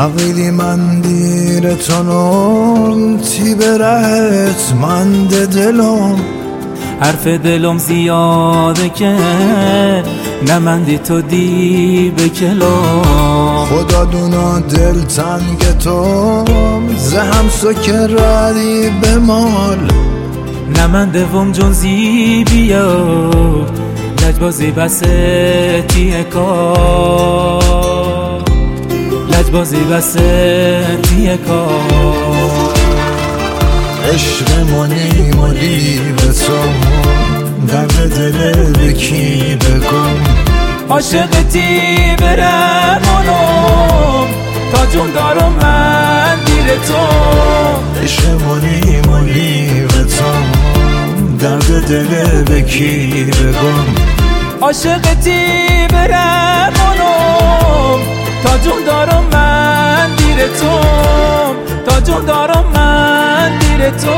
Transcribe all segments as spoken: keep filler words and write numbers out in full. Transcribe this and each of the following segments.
عقیلی من دیرتانم تی برهت من دلم حرف دلم زیاده که نمندی تو دی به کلام خدا دونا دل تنگ تو زهم سکردی به مال نمنده وم جون زی بیا لجبازی بسه تیه کار لجبازی بسه تیه کار عشق مالی مالی به تو درد دل بکی بگم عاشقتی برمانم تا جون دارم من دیر تو عشق مالی مالی به تو درد دل بکی بگم عاشقتی برمانم تا جون دارم من دیر تو تا جون دارم من دیر تو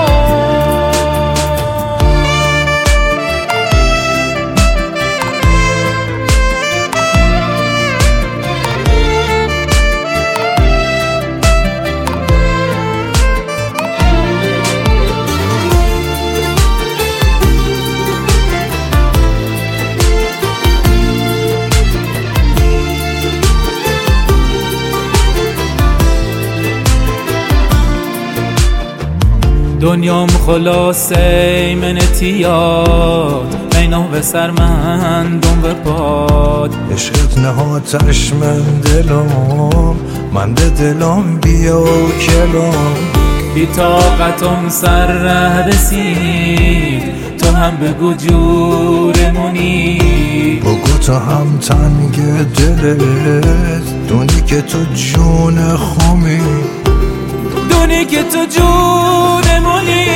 دنیام خلاصه من تیاد اینو به سر من دون به پاد عشقت نهاتش من دلم من به دلم بیا کلم بی طاقتم سر ره رسید تو هم بگو جورمونی بگو تو هم تنگ دلت دونی که تو جون خمی دونی که تو جونمونی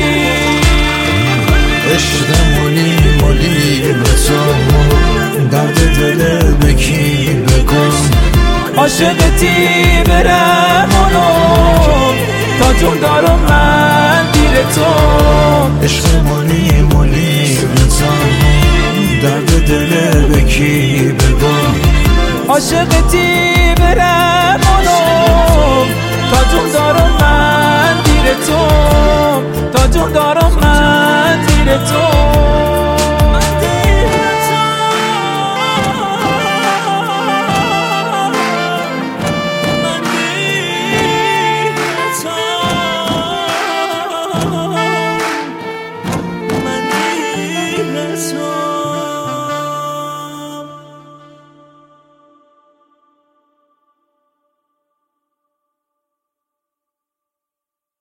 عشق مولی مولی به تو درد دل بکی بگم عاشقتی برمانم تا جون دارم من دیر تو عشق مولی مولی به تو درد دل بکی بگم عاشقتی برمانم